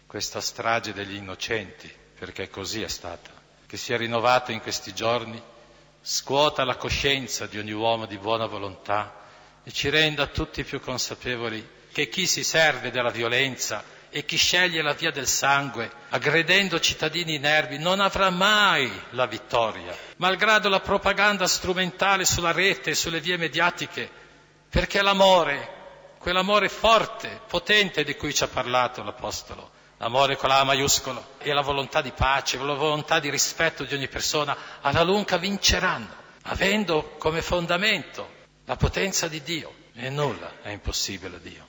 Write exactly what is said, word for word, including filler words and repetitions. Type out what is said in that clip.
questa strage degli innocenti, perché così è stata, che si è rinnovata in questi giorni, scuota la coscienza di ogni uomo di buona volontà e ci renda tutti più consapevoli che chi si serve della violenza e chi sceglie la via del sangue, aggredendo cittadini inermi, non avrà mai la vittoria, malgrado la propaganda strumentale sulla rete e sulle vie mediatiche, perché l'amore, quell'amore forte, potente di cui ci ha parlato l'Apostolo, l'amore con la A maiuscolo e la volontà di pace, la volontà di rispetto di ogni persona, alla lunga vinceranno, avendo come fondamento la potenza di Dio, e nulla è impossibile a Dio.